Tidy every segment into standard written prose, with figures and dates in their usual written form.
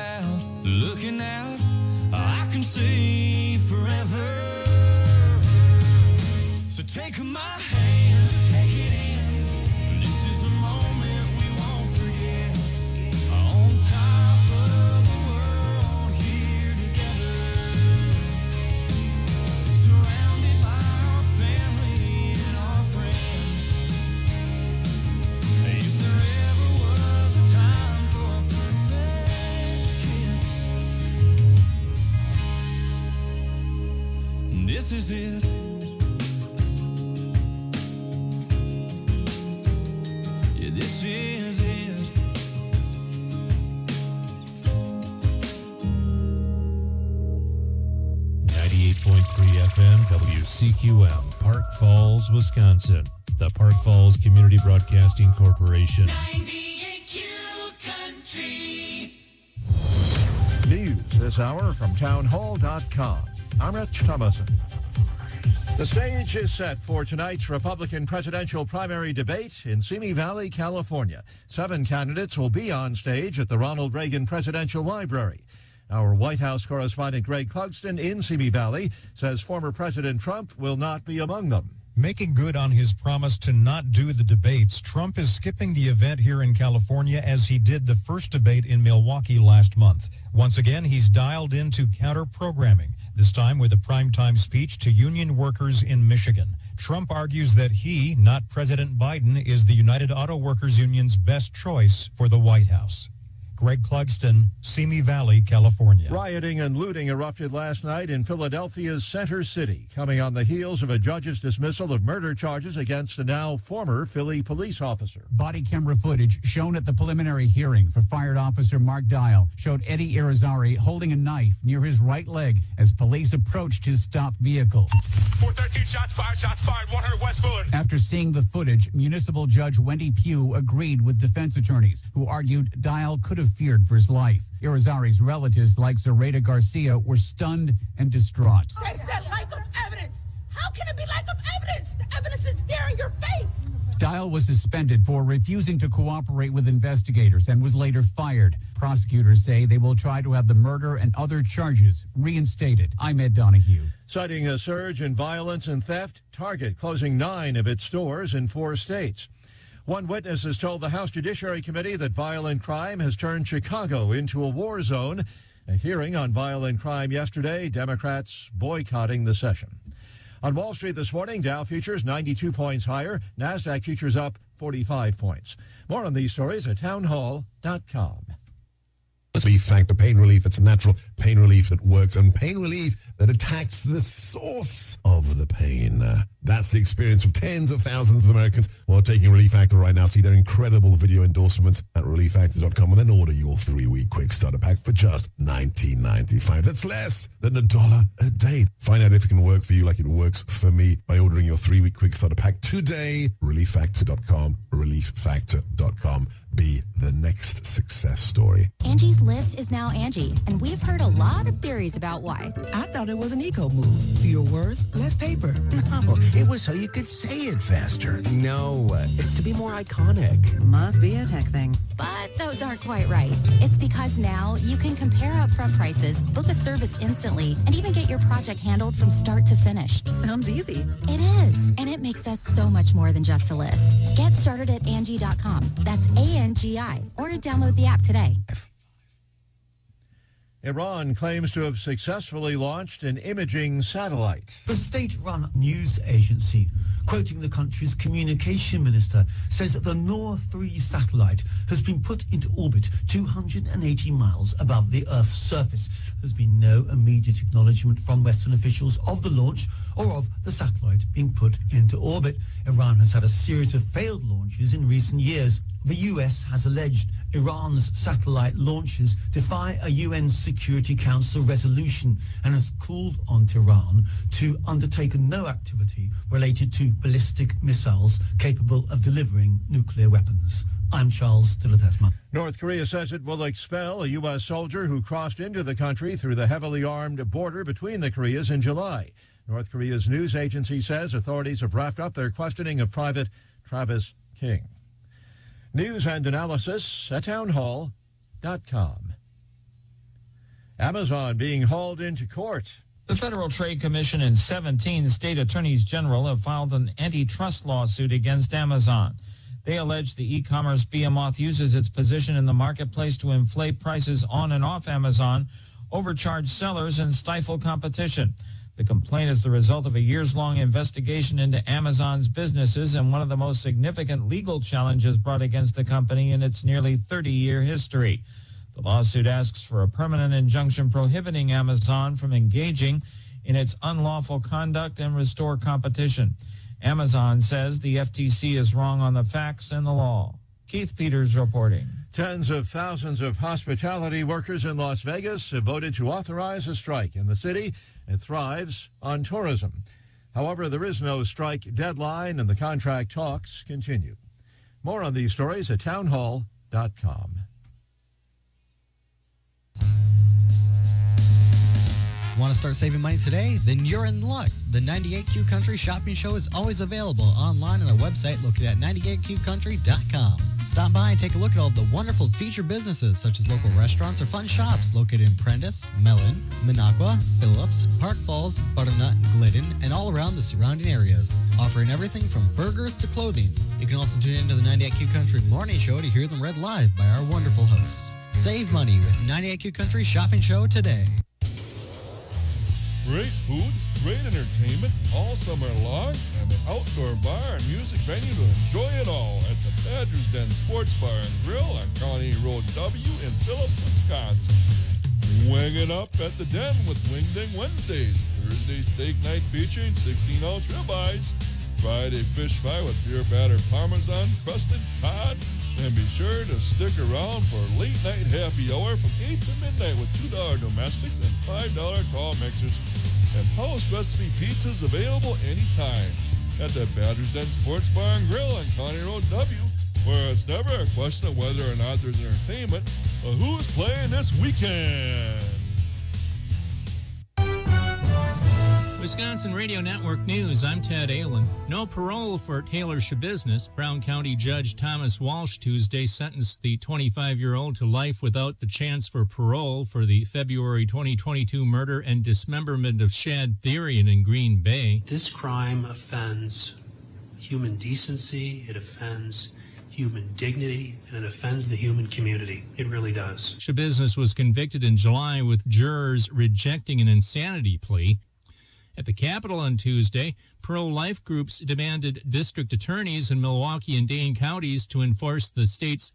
out, looking out, I can see forever. So take my hand, take it in. This is a moment we won't forget. On top of the world, here together. Surrounded by our family and our friends. If there ever was a time for a perfect kiss, this is it. This is it. FM WCQM, Park Falls, Wisconsin. The Park Falls Community Broadcasting Corporation. 98Q Country. News this hour from townhall.com. I'm Rich Thomason. The stage is set for tonight's Republican presidential primary debate in Simi Valley, California. 7 candidates will be on stage at the Ronald Reagan Presidential Library. Our White House correspondent Greg Clugston in Simi Valley says former President Trump will not be among them. Making good on his promise to not do the debates, Trump is skipping the event here in California as he did the first debate in Milwaukee last month. Once again, he's dialed into counter-programming, this time with a primetime speech to union workers in Michigan. Trump argues that he, not President Biden, is the United Auto Workers Union's best choice for the White House. Greg Clugston, Simi Valley, California. Rioting and looting erupted last night in Philadelphia's Center City, coming on the heels of a judge's dismissal of murder charges against a now former Philly police officer. Body camera footage shown at the preliminary hearing for fired officer Mark Dial showed Eddie Irizarry holding a knife near his right leg as police approached his stopped vehicle. 413 shots fired, 100 West Fuller. After seeing the footage, Municipal Judge Wendy Pugh agreed with defense attorneys who argued Dial could have feared for his life. Irizarry's relatives, like Zoraida Garcia, were stunned and distraught. They said lack of evidence. How can it be lack of evidence? The evidence is there in your face. Dial was suspended for refusing to cooperate with investigators and was later fired. Prosecutors say they will try to have the murder and other charges reinstated. I'm Ed Donahue. Citing a surge in violence and theft, Target closing 9 of its stores in 4 states. One witness has told the House Judiciary Committee that violent crime has turned Chicago into a war zone. A hearing on violent crime yesterday, Democrats boycotting the session. On Wall Street this morning, Dow futures 92 points higher, NASDAQ futures up 45 points. More on these stories at townhall.com. Relief Factor pain relief. It's natural pain relief that works, and pain relief that attacks the source of the pain. That's the experience of tens of thousands of Americans who are taking Relief Factor right now. See their incredible video endorsements at relieffactor.com and then order your 3-week quick starter pack for just $19.95. That's less than $1 a day. Find out if it can work for you like it works for me by ordering your 3-week quick starter pack today. relieffactor.com, relieffactor.com. Be the next success story. Angie's List is now Angie, and we've heard a lot of theories about why. I thought it was an eco move. Fewer words, less paper. No, it was so you could say it faster. No, it's to be more iconic. Must be a tech thing. But those aren't quite right. It's because now you can compare upfront prices, book a service instantly, and even get your project handled from start to finish. Sounds easy. It is, and it makes us so much more than just a list. Get started at Angie.com. That's ANGI. Or download the app today. Iran claims to have successfully launched an imaging satellite. The state-run news agency, quoting the country's communication minister, says that the Noor 3 satellite has been put into orbit 280 miles above the Earth's surface. There's been no immediate acknowledgement from Western officials of the launch or of the satellite being put into orbit. Iran has had a series of failed launches in recent years. The U.S. has alleged Iran's satellite launches defy a UN Security Council resolution and has called on Tehran to undertake no activity related to ballistic missiles capable of delivering nuclear weapons. I'm Charles Dillethesma. North Korea says it will expel a U.S. soldier who crossed into the country through the heavily armed border between the Koreas in July. North Korea's news agency says authorities have wrapped up their questioning of Private Travis King. News and analysis at townhall.com. Amazon being hauled into court. The Federal Trade Commission and 17 state attorneys general have filed an antitrust lawsuit against Amazon. They allege the e-commerce behemoth uses its position in the marketplace to inflate prices on and off Amazon, overcharge sellers, and stifle competition. The complaint is the result of a years-long investigation into Amazon's businesses and one of the most significant legal challenges brought against the company in its nearly 30-year history. The lawsuit asks for a permanent injunction prohibiting Amazon from engaging in its unlawful conduct and restore competition. Amazon says the FTC is wrong on the facts and the law. Keith Peters reporting. Tens of thousands of hospitality workers in Las Vegas have voted to authorize a strike in the city. It thrives on tourism. However, there is no strike deadline and the contract talks continue. More on these stories at townhall.com. Want to start saving money today? Then you're in luck. The 98Q Country Shopping Show is always available online on our website located at 98QCountry.com. Stop by and take a look at all the wonderful featured businesses such as local restaurants or fun shops located in Prentice, Mellon, Minocqua, Phillips, Park Falls, Butternut, Glidden, and all around the surrounding areas, offering everything from burgers to clothing. You can also tune into the 98Q Country Morning Show to hear them read live by our wonderful hosts. Save money with 98Q Country Shopping Show today. Great food, great entertainment all summer long, and an outdoor bar and music venue to enjoy it all at the Badger's Den Sports Bar and Grill on County Road W in Phillips, Wisconsin. Wing it up at the Den with Wing Ding Wednesdays, Thursday steak night featuring 16-ounce ribeyes, Friday fish fry with beer batter parmesan, crusted cod, and be sure to stick around for late night happy hour from 8 to midnight with $2 domestics and $5 tall mixers. And house recipe pizzas available anytime at the Badger's Den Sports Bar and Grill on County Road W, where it's never a question of whether or not there's entertainment, but who's playing this weekend. Wisconsin Radio Network News, I'm Ted Aylin. No parole for Taylor Schabusiness. Brown County Judge Thomas Walsh Tuesday sentenced the 25-year-old to life without the chance for parole for the February 2022 murder and dismemberment of Shad Therian in Green Bay. This crime offends human decency, it offends human dignity, and it offends the human community. It really does. Schabusiness was convicted in July with jurors rejecting an insanity plea. At the Capitol on Tuesday, pro-life groups demanded district attorneys in Milwaukee and Dane counties to enforce the state's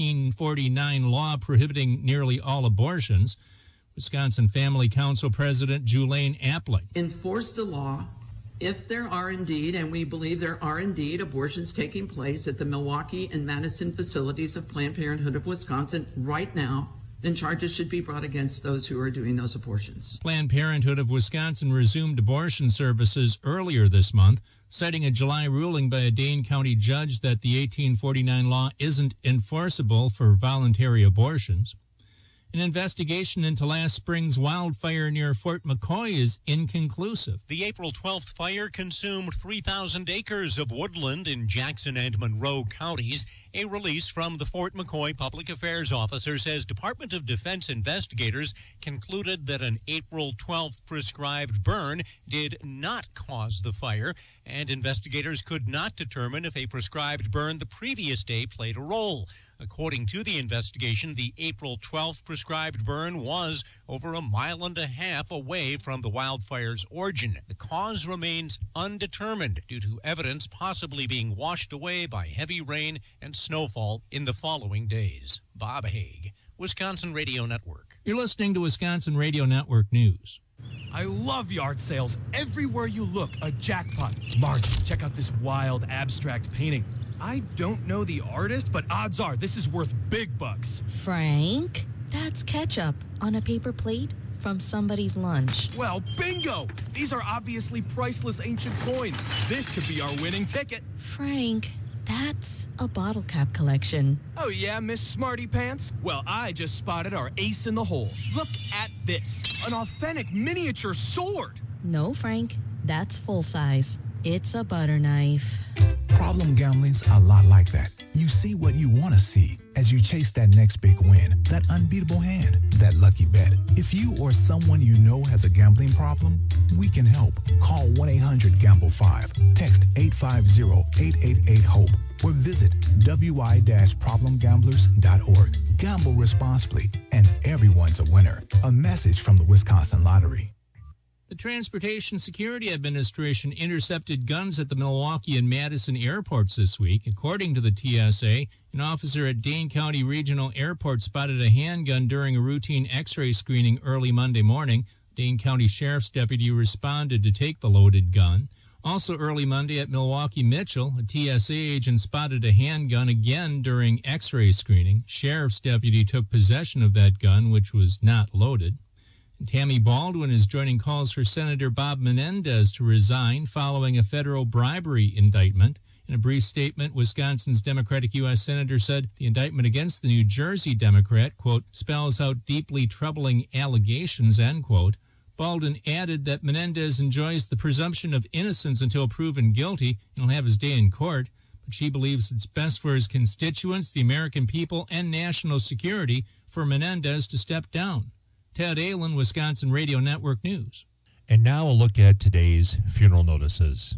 1849 law prohibiting nearly all abortions. Wisconsin Family Council President Julaine Appling. Enforce the law if there are indeed, and we believe there are indeed, abortions taking place at the Milwaukee and Madison facilities of Planned Parenthood of Wisconsin right now, then charges should be brought against those who are doing those abortions. Planned Parenthood of Wisconsin resumed abortion services earlier this month, citing a July ruling by a Dane County judge that the 1849 law isn't enforceable for voluntary abortions. An investigation into last spring's wildfire near Fort McCoy is inconclusive. The April 12th fire consumed 3,000 acres of woodland in Jackson and Monroe counties. A release from the Fort McCoy Public Affairs Officer says Department of Defense investigators concluded that an April 12th prescribed burn did not cause the fire, and investigators could not determine if a prescribed burn the previous day played a role. According to the investigation, the April 12th prescribed burn was over 1.5 miles away from the wildfire's origin. The cause remains undetermined due to evidence possibly being washed away by heavy rain and snowfall in the following days. Bob Haig, Wisconsin Radio Network. You're listening to Wisconsin Radio Network News. I love yard sales. Everywhere you look, a jackpot. Marge, check out this wild abstract painting. I don't know the artist, but odds are this is worth big bucks. Frank, that's ketchup on a paper plate from somebody's lunch. Well, bingo! These are obviously priceless ancient coins. This could be our winning ticket. Frank, that's a bottle cap collection. Oh yeah, Miss Smarty Pants? Well, I just spotted our ace in the hole. Look at this. An authentic miniature sword. No, Frank, that's full size. It's a butter knife. Problem gambling's a lot like that. You see what you want to see as you chase that next big win, that unbeatable hand, that lucky bet. If you or someone you know has a gambling problem, we can help. Call 1-800-GAMBLE-5, text 850-888-HOPE, or visit wi-problemgamblers.org. Gamble responsibly, and everyone's a winner. A message from the Wisconsin Lottery. The Transportation Security Administration intercepted guns at the Milwaukee and Madison airports this week. According to the TSA, an officer at Dane County Regional Airport spotted a handgun during a routine X-ray screening early Monday morning. Dane County Sheriff's deputy responded to take the loaded gun. Also early Monday at Milwaukee Mitchell, a TSA agent spotted a handgun again during X-ray screening. Sheriff's deputy took possession of that gun, which was not loaded. Tammy Baldwin is joining calls for Senator Bob Menendez to resign following a federal bribery indictment. In a brief statement, Wisconsin's Democratic U.S. Senator said the indictment against the New Jersey Democrat, quote, spells out deeply troubling allegations, end quote. Baldwin added that Menendez enjoys the presumption of innocence until proven guilty and will have his day in court, but she believes it's best for his constituents, the American people, and national security for Menendez to step down. Ted Allen, Wisconsin Radio Network News. And now a look at today's funeral notices.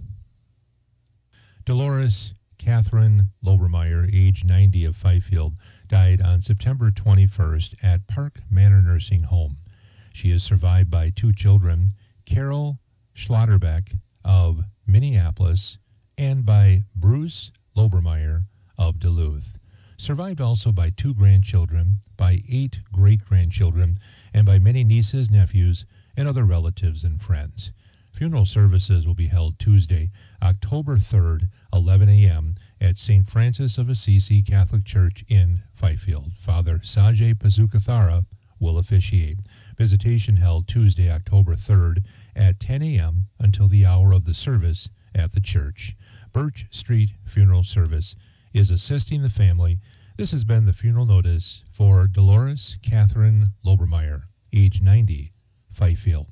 Dolores Catherine Lobermeyer, age 90 of Fifield, died on September 21st at Park Manor Nursing Home. She is survived by two children, Carol Schlotterbeck of Minneapolis and by Bruce Lobermeyer of Duluth. Survived also by two grandchildren, by 8 great-grandchildren, and by many nieces, nephews, and other relatives and friends. Funeral services will be held Tuesday, October 3rd, 11 a.m. at St. Francis of Assisi Catholic Church in Fifield. Father Sajay Pazukathara will officiate. Visitation held Tuesday, October 3rd at 10 a.m. until the hour of the service at the church. Birch Street Funeral Service is assisting the family. This has been the funeral notice for Dolores Catherine Lobermeyer, age 90, Fifield.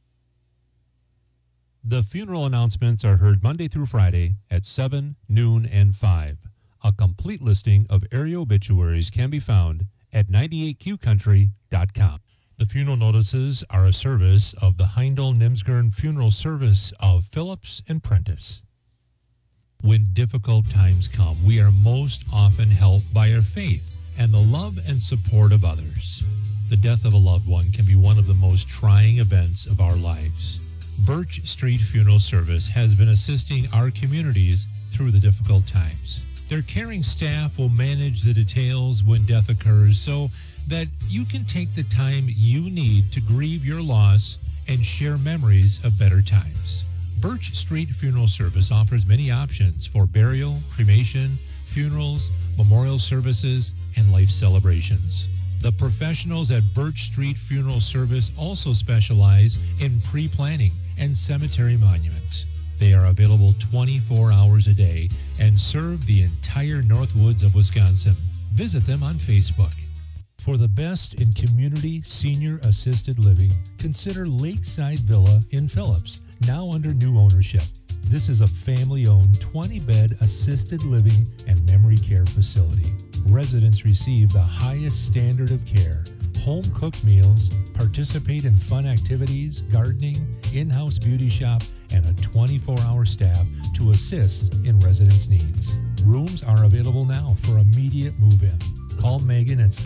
The funeral announcements are heard Monday through Friday at 7, noon, and 5. A complete listing of area obituaries can be found at 98qcountry.com. The funeral notices are a service of the Heindel-Nimsgern Funeral Service of Phillips and Prentice. When difficult times come, we are most often helped by our faith and the love and support of others. The death of a loved one can be one of the most trying events of our lives. Birch Street Funeral Service has been assisting our communities through the difficult times. Their caring staff will manage the details when death occurs so that you can take the time you need to grieve your loss and share memories of better times. Birch Street Funeral Service offers many options for burial, cremation, funerals, memorial services, and life celebrations. The professionals at Birch Street Funeral Service also specialize in pre-planning and cemetery monuments. They are available 24 hours a day and serve the entire Northwoods of Wisconsin. Visit them on Facebook. For the best in community senior assisted living, consider Lakeside Villa in Phillips, now under new ownership. This is a family-owned 20-bed assisted living and memory care facility. Residents receive the highest standard of care, home-cooked meals, participate in fun activities, gardening, in-house beauty shop, and a 24-hour staff to assist in residents' needs. Rooms are available now for immediate move-in. Call Megan at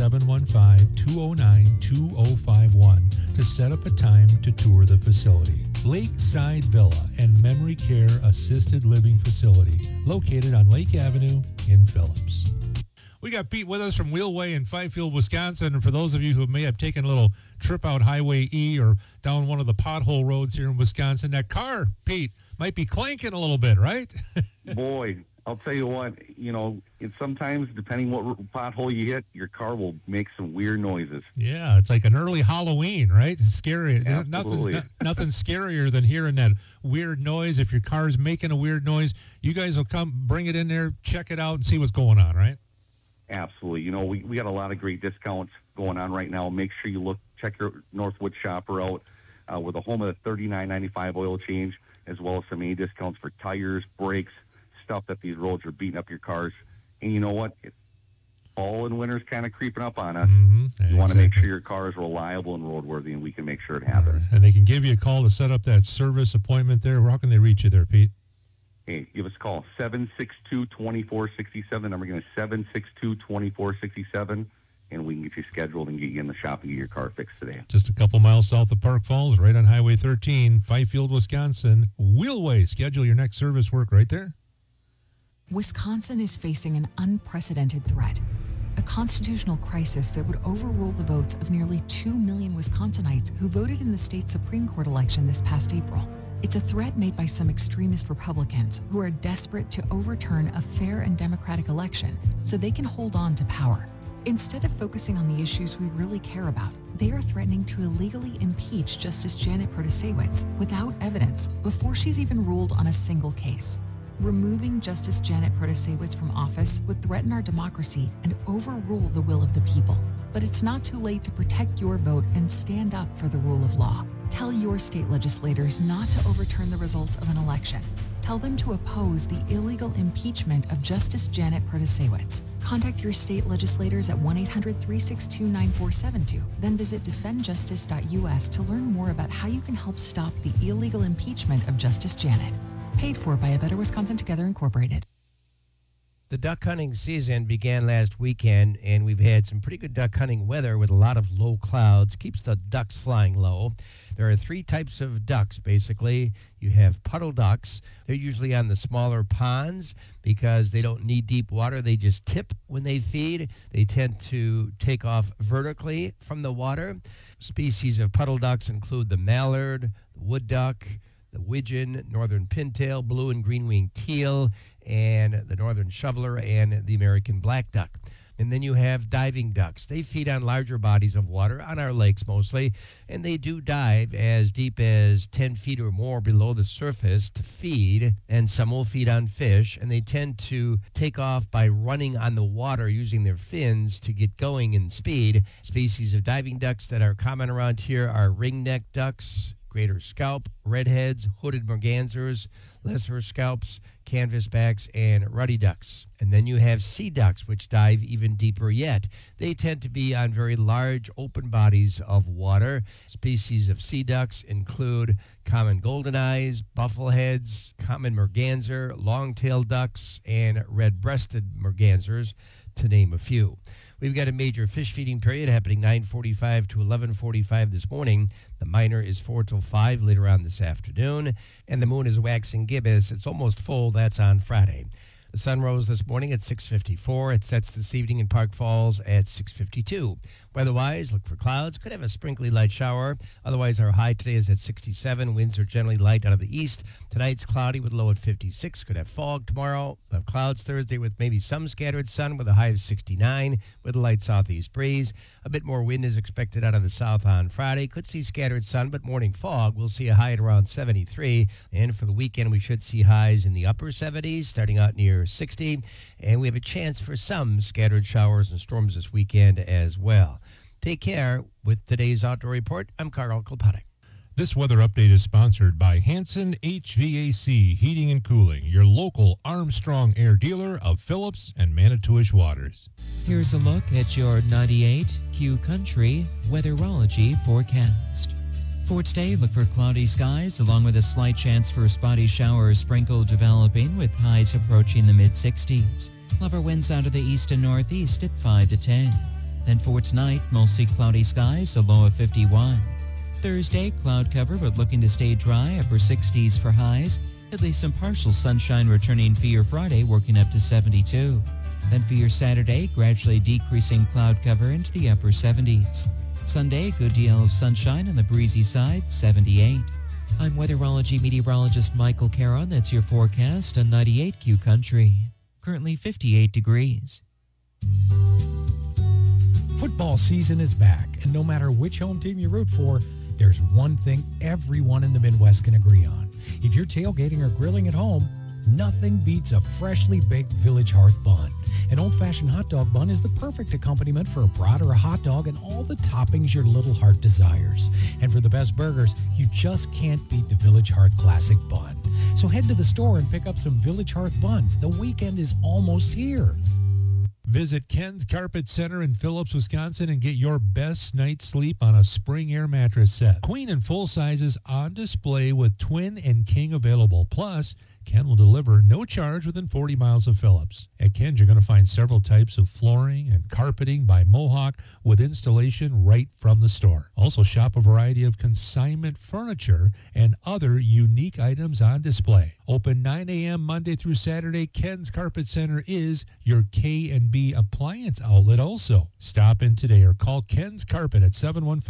715-209-2051 to set up a time to tour the facility. Lakeside Villa and Memory Care Assisted Living Facility, located on Lake Avenue in Phillips. We got Pete with us from Wheelway in Fifield, Wisconsin. And for those of you who may have taken a little trip out Highway E or down one of the pothole roads here in Wisconsin, that car, Pete, might be clanking a little bit, right? Boy, I'll tell you what, it's sometimes, depending what pothole you hit, your car will make some weird noises. Yeah, it's like an early Halloween, right? It's scary. Absolutely. Nothing scarier than hearing that weird noise. If your car's making a weird noise, you guys will come, bring it in there, check it out, and see what's going on, right? Absolutely. We got a lot of great discounts going on right now. Make sure you check your Northwood shopper out. We're the home of the $39.95 oil change. as well as some A discounts for tires, brakes, stuff that these roads are beating up your cars. And you know what? Fall and winter's kind of creeping up on us. You want to make sure your car is reliable and roadworthy, and we can make sure it happens. And they can give you a call to set up that service appointment there. How can they reach you there, Pete? Hey, give us a call, 762-2467. Number again is 762-2467, and we can get you scheduled and get you in the shop and get your car fixed today. Just a couple miles south of Park Falls, right on Highway 13, Fifield, Wisconsin. Wheelway. Schedule your next service work right there. Wisconsin is facing an unprecedented threat, a constitutional crisis that would overrule the votes of nearly 2 million Wisconsinites who voted in the state Supreme Court election this past April. It's a threat made by some extremist Republicans who are desperate to overturn a fair and democratic election so they can hold on to power. Instead of focusing on the issues we really care about, they are threatening to illegally impeach Justice Janet Protasiewicz without evidence before she's even ruled on a single case. Removing Justice Janet Protasiewicz from office would threaten our democracy and overrule the will of the people. But it's not too late to protect your vote and stand up for the rule of law. Tell your state legislators not to overturn the results of an election. Tell them to oppose the illegal impeachment of Justice Janet Protasiewicz. Contact your state legislators at 1-800-362-9472. Then visit defendjustice.us to learn more about how you can help stop the illegal impeachment of Justice Janet. Paid for by A Better Wisconsin Together Incorporated. The duck hunting season began last weekend, and we've had some pretty good duck hunting weather with a lot of low clouds. Keeps the ducks flying low. There are 3 types of ducks, basically. You have puddle ducks. They're usually on the smaller ponds because they don't need deep water. They just tip when they feed. They tend to take off vertically from the water. Species of puddle ducks include the mallard, the wood duck, the widgeon, northern pintail, blue and green-winged teal, and the northern shoveler, and the American black duck. And then you have diving ducks. They feed on larger bodies of water, on our lakes mostly, and they do dive as deep as 10 feet or more below the surface to feed, and some will feed on fish, and they tend to take off by running on the water using their fins to get going in speed. Species of diving ducks that are common around here are ringneck ducks, greater scalp, redheads, hooded mergansers, lesser scalps, canvasbacks, and ruddy ducks. And then you have sea ducks, which dive even deeper yet. They tend to be on very large open bodies of water. Species of sea ducks include common golden eyes, buffleheads, common merganser, long-tailed ducks, and red-breasted mergansers, to name a few. We've got a major fish feeding period happening 9:45 to 11:45 this morning. The minor is 4 till 5 later on this afternoon. And the moon is waxing gibbous. It's almost full. That's on Friday. The sun rose this morning at 6:54. It sets this evening in Park Falls at 6:52. Weather-wise, look for clouds. Could have a sprinkly light shower. Otherwise, our high today is at 67. Winds are generally light out of the east. Tonight's cloudy with low at 56. Could have fog tomorrow. We'll have clouds Thursday with maybe some scattered sun with a high of 69 with a light southeast breeze. A bit more wind is expected out of the south on Friday. Could see scattered sun, but morning fog. We'll see a high at around 73. And for the weekend, we should see highs in the upper 70s, starting out near 60, and we have a chance for some scattered showers and storms this weekend as well. Take care. With today's Outdoor Report, I'm Carl Klopatek. This weather update is sponsored by Hanson HVAC Heating and Cooling, your local Armstrong Air dealer of Phillips and Manitowish waters. Here's a look at your 98Q Country weatherology forecast. For today, look for cloudy skies along with a slight chance for spotty shower or sprinkle developing with highs approaching the mid-60s. Lower winds out of the east and northeast at 5 to 10. Then for tonight, mostly cloudy skies, a low of 51. Thursday, cloud cover but looking to stay dry, upper 60s for highs. At least some partial sunshine returning for your Friday, working up to 72. Then for your Saturday, gradually decreasing cloud cover into the upper 70s. Sunday, good deal of sunshine on the breezy side, 78. I'm weatherology meteorologist Michael Caron. That's your forecast on 98Q Country. Currently 58 degrees. Football season is back, and no matter which home team you root for, there's one thing everyone in the Midwest can agree on. If you're tailgating or grilling at home, nothing beats a freshly baked Village Hearth bun. An old-fashioned hot dog bun is the perfect accompaniment for a brat or a hot dog and all the toppings your little heart desires. And for the best burgers, you just can't beat the Village Hearth Classic Bun. So head to the store and pick up some Village Hearth buns. The weekend is almost here. Visit Ken's Carpet Center in Phillips, Wisconsin and get your best night's sleep on a Spring Air mattress set. Queen and full sizes on display with twin and king available. Plus, Ken will deliver no charge within 40 miles of Phillips. At Ken's, you're going to find several types of flooring and carpeting by Mohawk with installation right from the store. Also, shop a variety of consignment furniture and other unique items on display. Open 9 a.m. Monday through Saturday, Ken's Carpet Center is your K&B appliance outlet also. Stop in today or call Ken's Carpet at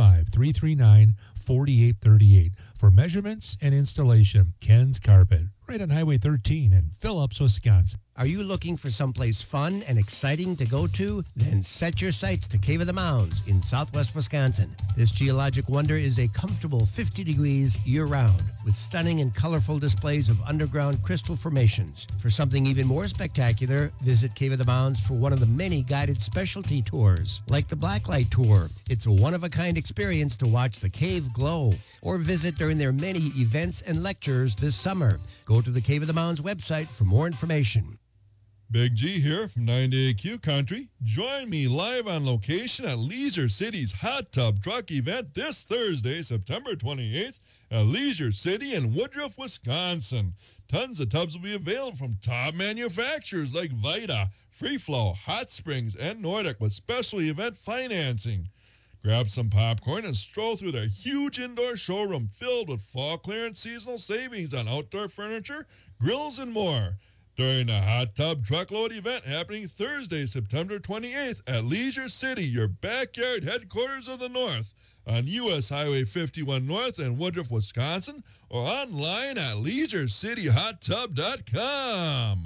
715-339-4838 for measurements and installation. Ken's Carpet, right on Highway 13 in Phillips, Wisconsin. Are you looking for someplace fun and exciting to go to? Then set your sights to Cave of the Mounds in southwest Wisconsin. This geologic wonder is a comfortable 50 degrees year-round with stunning and colorful displays of underground crystal formations. For something even more spectacular, visit Cave of the Mounds for one of the many guided specialty tours, like the Blacklight Tour. It's a one-of-a-kind experience to watch the cave glow, or visit during their many events and lectures this summer. Go to the Cave of the Mounds website for more information. Big G here from 98Q Country. Join me live on location at Leisure City's Hot Tub Truck event this Thursday, September 28th at Leisure City in Woodruff, Wisconsin. Tons of tubs will be available from top manufacturers like Vita, Free Flow, Hot Springs, and Nordic with special event financing. Grab some popcorn and stroll through their huge indoor showroom filled with fall clearance seasonal savings on outdoor furniture, grills, and more. During the Hot Tub Truckload event happening Thursday, September 28th at Leisure City, your backyard headquarters of the North, on U.S. Highway 51 North in Woodruff, Wisconsin, or online at leisureCityHotTub.com.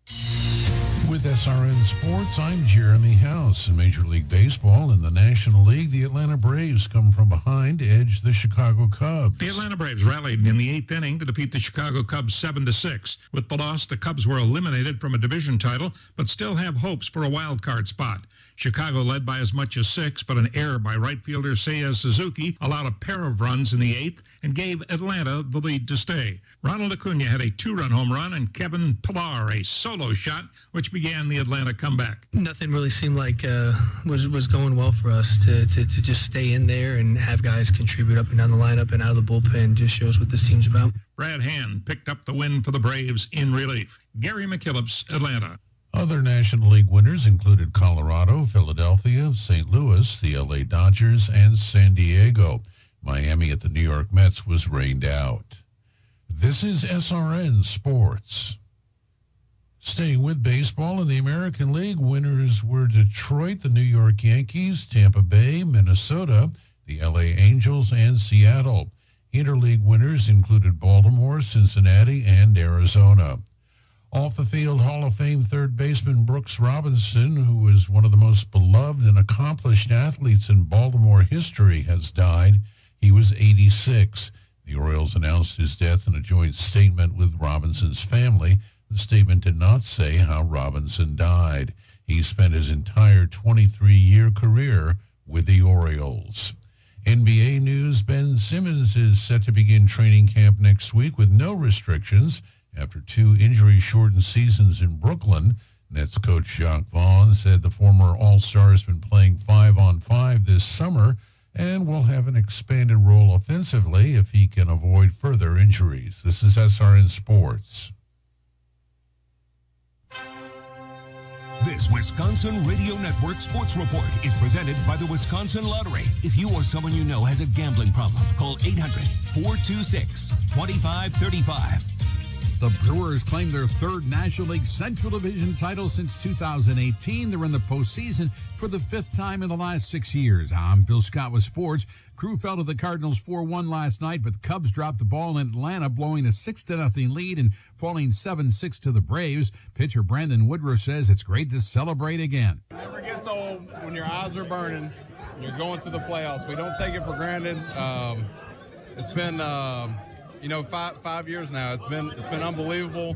With SRN Sports, I'm Jeremy House. In Major League Baseball, in the National League, the Atlanta Braves come from behind to edge the Chicago Cubs. The Atlanta Braves rallied in the eighth inning to defeat the Chicago Cubs 7-6. With the loss, the Cubs were eliminated from a division title, but still have hopes for a wild card spot. Chicago led by as much as 6, but an error by right fielder Seiya Suzuki allowed a pair of runs in the eighth and gave Atlanta the lead to stay. Ronald Acuna had a 2-run home run and Kevin Pillar a solo shot, which began the Atlanta comeback. Nothing really seemed like was going well for us to just stay in there and have guys contribute up and down the lineup and out of the bullpen. Just shows what this team's about. Brad Hand picked up the win for the Braves in relief. Gary McKillop's Atlanta. Other National League winners included Colorado, Philadelphia, St. Louis, the LA Dodgers, and San Diego. Miami at the New York Mets was rained out. This is SRN Sports. Staying with baseball in the American League, winners were Detroit, the New York Yankees, Tampa Bay, Minnesota, the LA Angels, and Seattle. Interleague winners included Baltimore, Cincinnati, and Arizona. Off the field, Hall of Fame third baseman Brooks Robinson, who is one of the most beloved and accomplished athletes in Baltimore history, has died. He was 86. The Orioles announced his death in a joint statement with Robinson's family. The statement did not say how Robinson died. He spent his entire 23-year career with the Orioles. NBA news, Ben Simmons is set to begin training camp next week with no restrictions after 2 injury-shortened seasons in Brooklyn. Nets coach Jacques Vaughn said the former All-Star has been playing 5-on-5 this summer and will have an expanded role offensively if he can avoid further injuries. This is SRN Sports. This Wisconsin Radio Network Sports Report is presented by the Wisconsin Lottery. If you or someone you know has a gambling problem, call 800-426-2535. The Brewers claim their third National League Central Division title since 2018. They're in the postseason for the 5th time in the last 6 years. I'm Bill Scott with sports. Crew fell to the Cardinals 4-1 last night, but the Cubs dropped the ball in Atlanta, blowing a 6-0 lead and falling 7-6 to the Braves. Pitcher Brandon Woodruff says it's great to celebrate again. It never gets old when your eyes are burning. You're going to the playoffs. We don't take it for granted. It's been... 5 years now. It's been unbelievable.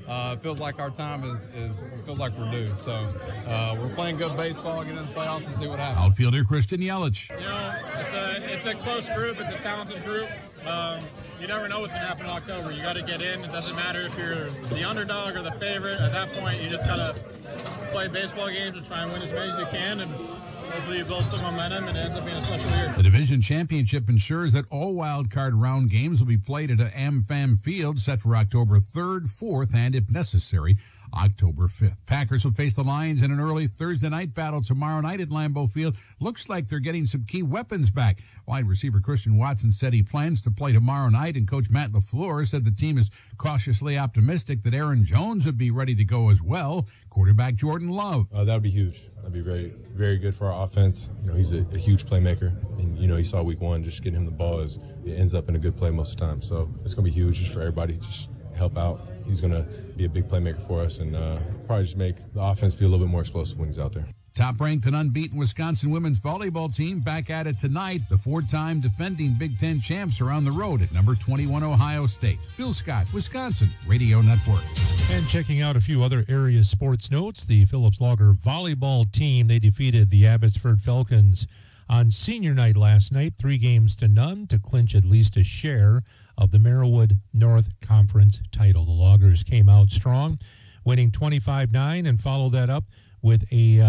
it feels like our time it feels like we're due. So we're playing good baseball, get in the playoffs, and see what happens. Outfielder Christian Yelich. You know, it's a close group. It's a talented group. You never know what's going to happen in October. You got to get in. It doesn't matter if you're the underdog or the favorite. At that point, you just got to play baseball games and try and win as many as you can, and hopefully you build some momentum and it ends up being a special year. The division championship ensures that all wild card round games will be played at AmFam Field, set for October 3rd, 4th, and if necessary, October 5th. Packers will face the Lions in an early Thursday night battle tomorrow night at Lambeau Field. Looks like they're getting some key weapons back. Wide receiver Christian Watson said he plans to play tomorrow night, and Coach Matt LaFleur said the team is cautiously optimistic that Aaron Jones would be ready to go as well. Quarterback Jordan Love. That would be huge. That'd be very, very good for our offense. You know, he's a huge playmaker. And, you know, you saw week one, just getting him the ball it ends up in a good play most of the time. So it's going to be huge just for everybody. Just help out. He's going to be a big playmaker for us and probably just make the offense be a little bit more explosive when he's out there. Top-ranked and unbeaten Wisconsin women's volleyball team back at it tonight. The four-time defending Big Ten champs are on the road at number 21 Ohio State. Phil Scott, Wisconsin Radio Network. And checking out a few other area sports notes, the Phillips Lager volleyball team, they defeated the Abbotsford Falcons on senior night last night, 3-0 to clinch at least a share of the Merriwood North Conference title. The Loggers came out strong, winning 25-9, and followed that up with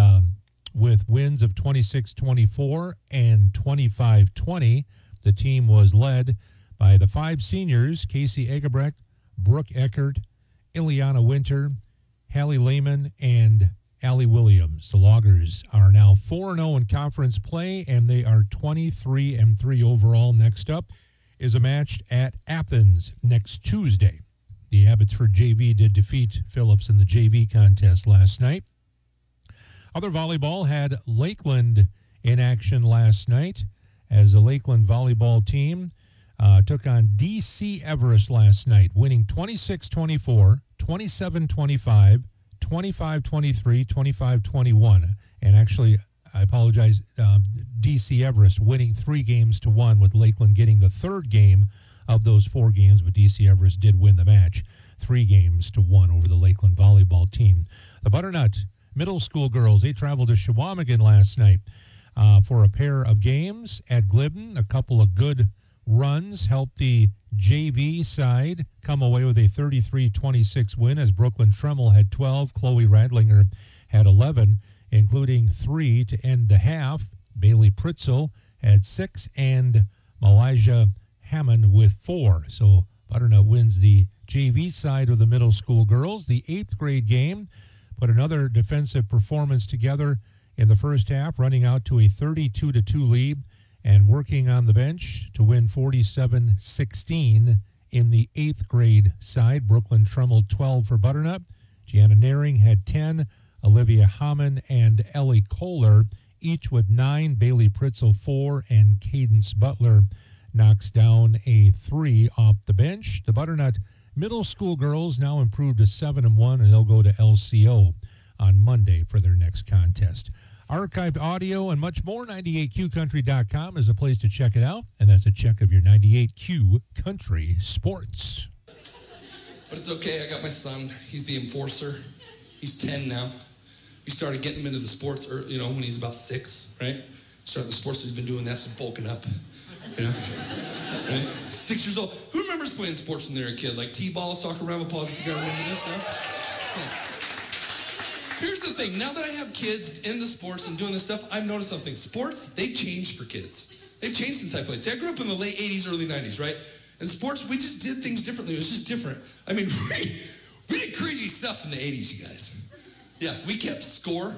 with wins of 26-24 and 25-20. The team was led by the 5 seniors: Casey Egebrecht, Brooke Eckert, Ileana Winter, Hallie Lehman, and Allie Williams. The Loggers are now 4-0 in conference play, and they are 23-3 overall. Next up is a match at Athens next Tuesday. The Abbotsford JV did defeat Phillips in the JV contest last night. Other volleyball had Lakeland in action last night as the Lakeland volleyball team took on DC Everest last night, winning 26-24, 27-25, 25-23, 25-21. And actually, I apologize, DC Everest winning 3-1, with Lakeland getting the third game of those 4 games, but DC Everest did win the match 3-1 over the Lakeland volleyball team. The Butternut middle school girls, they traveled to Shawamigan last night for a pair of games at Glidden. A couple of good runs helped the JV side come away with a 33-26 win, as Brooklyn Tremmel had 12, Chloe Radlinger had 11, including 3 to end the half. Bailey Pritzel had 6, and Malijah Hammond with 4. So Butternut wins the JV side of the middle school girls. The 8th grade game put another defensive performance together in the first half, running out to a 32-2 lead and working on the bench to win 47-16 in the 8th grade side. Brooklyn Tremmel 12 for Butternut. Gianna Naring had 10, Olivia Hammond and Ellie Kohler each with 9, Bailey Pritzel 4, and Cadence Butler knocks down a 3 off the bench. The Butternut middle school girls now improved to 7-1, and they'll go to LCO on Monday for their next contest. Archived audio and much more, 98QCountry.com is a place to check it out, and that's a check of your 98Q Country sports. But it's okay, I got my son. He's the enforcer. He's 10 now. We started getting him into the sports, when he's about 6, right? Started the sports, he's been doing that, some bulking up. You know? Right? 6 years old. Who remembers playing sports when they were a kid? Like T-ball, soccer, raffle paws, if you guys remember this stuff? Yeah. Here's the thing. Now that I have kids in the sports and doing this stuff, I've noticed something. Sports, they changed for kids. They've changed since I played. See, I grew up in the late 80s, early 90s, right? And sports, we just did things differently. It was just different. I mean, we did crazy stuff in the 80s, you guys. Yeah, we kept score,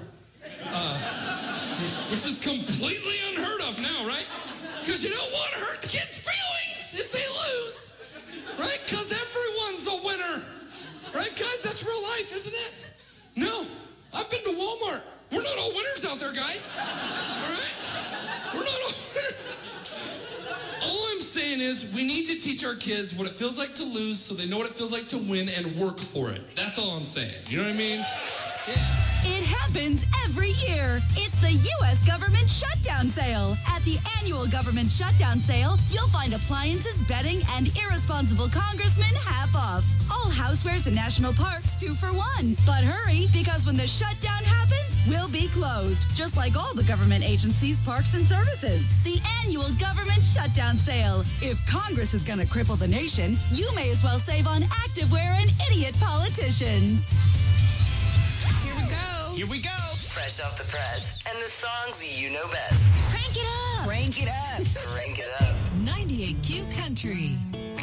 which is completely unheard of now, right? Because you don't want to hurt the kids' feelings if they lose, right? Because everyone's a winner, right, guys? That's real life, isn't it? No, I've been to Walmart. We're not all winners out there, guys, all right? We're not all winners. All I'm saying is we need to teach our kids what it feels like to lose so they know what it feels like to win and work for it. That's all I'm saying. You know what I mean? It has happens every year. It's the U.S. Government Shutdown Sale. At the annual Government Shutdown Sale, you'll find appliances, bedding, and irresponsible congressmen half off. All housewares and national parks 2 for $1. But hurry, because when the shutdown happens, we'll be closed, just like all the government agencies, parks, and services. The annual Government Shutdown Sale. If Congress is going to cripple the nation, you may as well save on activewear and idiot politicians. Here we go. Here we go. Fresh off the press. And the songs you know best. Crank it up. Crank it up. Crank it up. 98Q Country.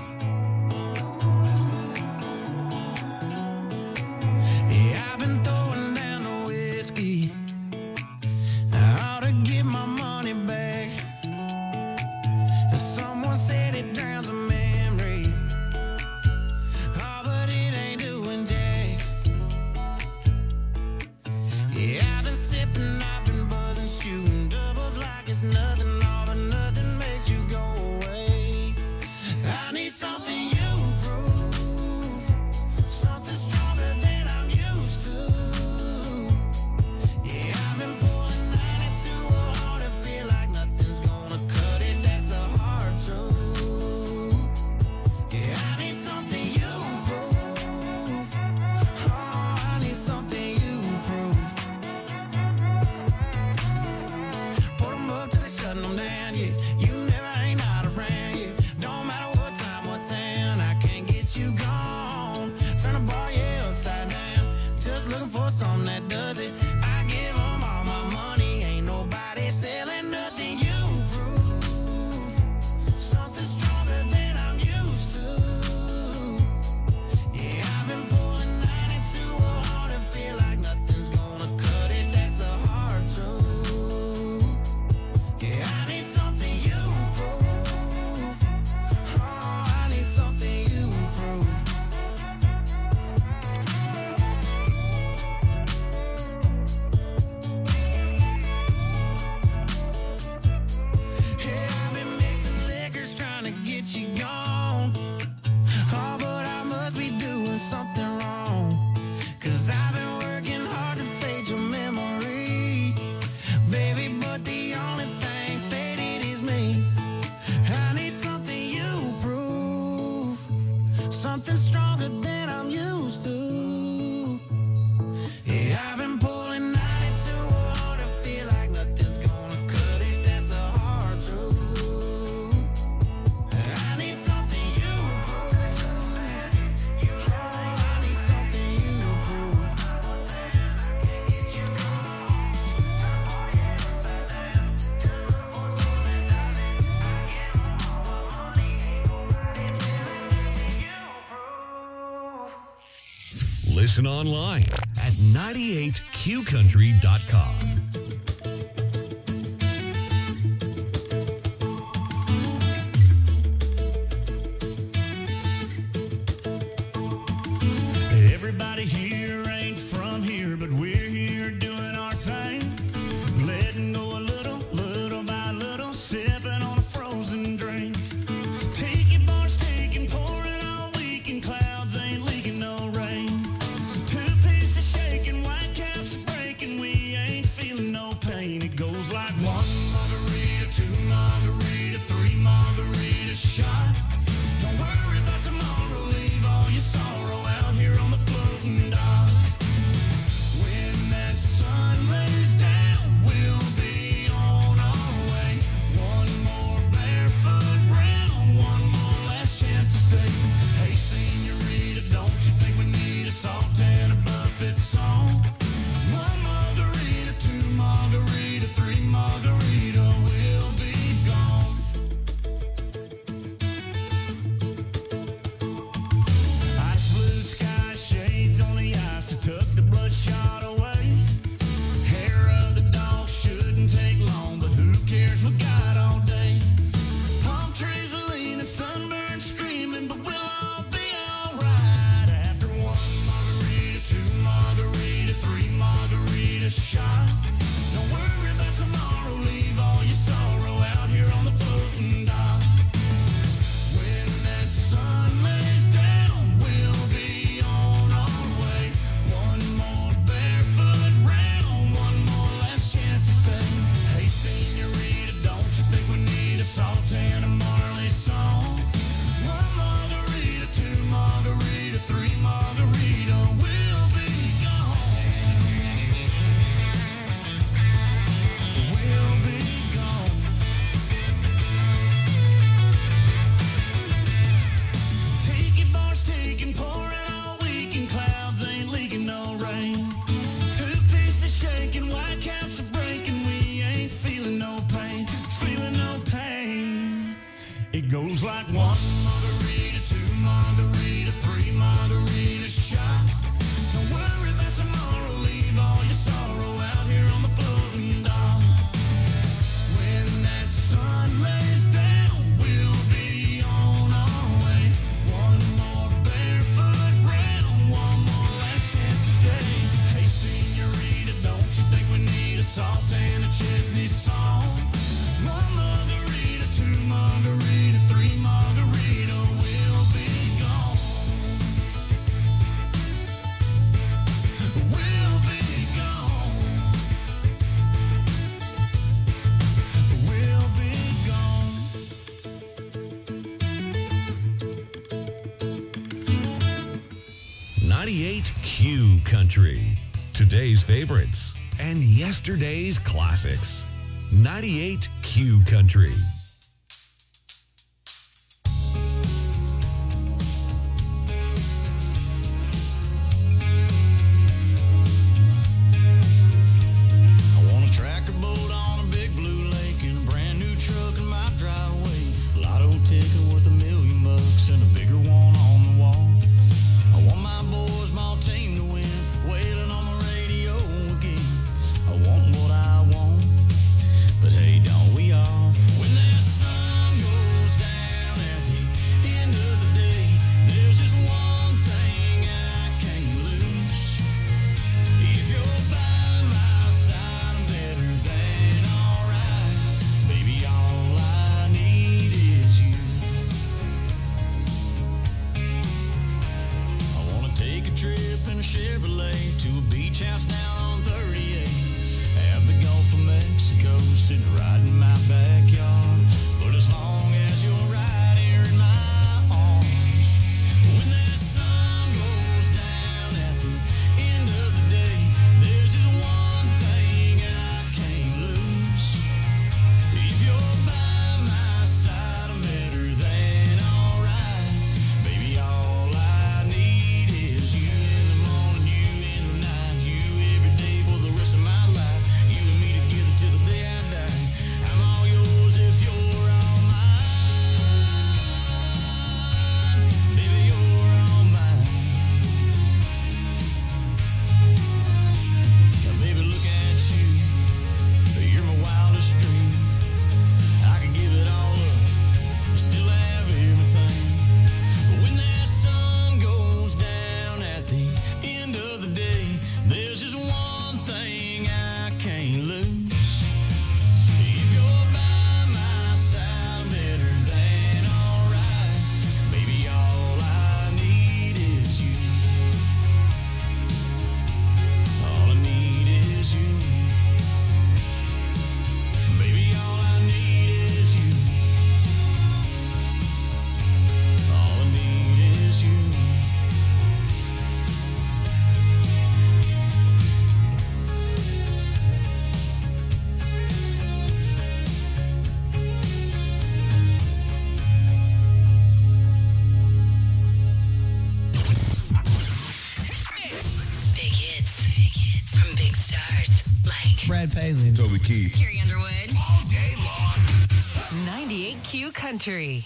Yeah, I've been throwing down the whiskey. I ought to get my money back. Someone said it drowns a memory. Oh, but it ain't doing jack. Yeah, I've been sipping, I've been buzzing, shooting doubles like it's nothing. All but nothing makes you go away. I need something you prove, something stronger than I'm used to. Yeah, I've been pulling 92 hard to feel like nothing's gonna cut it. That's the hard truth. Yeah, I need something you prove. Oh, I need something you prove. Put 'em up till they shutting 'em down, yeah. You never ain't out around, yeah. Don't matter what time, what town, I can't get you gone. Turn the bar, yeah, upside down. Just looking for something that does it. I give 'em all my money, ain't nobody selling nothing. You prove something stronger than I'm used to. Yeah, I've been pulling 92 hard to feel like nothing's gonna cut it. That's the hard truth. Yeah, I need something you prove. Oh, I need something you prove. Yeah, I've been mixing liquors trying to get you gone. Oh, but I must be doing something wrong. 'Cause I've been working hard to fade your memory, baby, but the only thing faded is me. I need something you prove, something stronger than I'm used to. Yeah, I've been pulling 92 hard to feel like nothing's gonna cut it. That's the hard truth. I need something you prove. Oh, I need something you prove. Listen online at 98qcountry.com. Everybody here ain't from here, but we're here doing our thing. Letting go a little, little by little, sipping on a frozen drink. Tiki bars taking, pouring all week, and clouds ain't leaking no rain. Two pieces shaking, white caps breaking, we ain't feeling no pain. It goes like 1 margarita, 2 margarita, 3 margarita shot. Don't worry about tomorrow, leave all your sorrow out here on the floating dock. like one margarita, two margarita, three margarita shot. Don't worry about tomorrow, leave all your sorrow out here on the floating dock. When that sun lays down, we'll be on our way. One more barefoot round, one more last chance to say, hey senorita, don't you think we need a salt and a Chesney song? One margarita, two margarita, three margarita, we'll be gone. We'll be gone. We'll be gone. 98 Q Country. Today's favorites and yesterday's classics. 98 Q Country. I want a tractor boat on a big blue lake and a brand new truck in my driveway. Lotto ticket worth $1 million and a bigger one on the wall. I want my boys, my team to win, wailing on the radio again. I want what I want, but hey, don't we all? When that sun goes down at the end of the day, there's just one thing I can't lose. If you're by my side, I'm better than alright. Baby, all I need is you. I wanna take a trip in a Chevrolet to a beach house down on 38. Have the Gulf of Mexico sitting right in my backyard. But as long as you're right here in my arms, when that sun goes down at the end of the day, there's just one thing I can't lose. If you're by my side, I'm better than alright. Baby, all I need is you in the morning, you in the night, you every day for the rest of my life. You and me together till the day I die. I'm all yours if you're all mine. Baby, you're all mine. Now, baby, look at you. You're my wildest dream. I could give it all up, still have everything. But when that sun goes down at the end of the day, there's just one thing I can't lose. If you're by my side, I'm better than alright. Baby, all I need is you. All I need is you. Baby, all I need is you. All I need is you. Big hits from big stars like Brad Paisley, Toby Keith. Carrie Underwood. All day long. 98Q Country.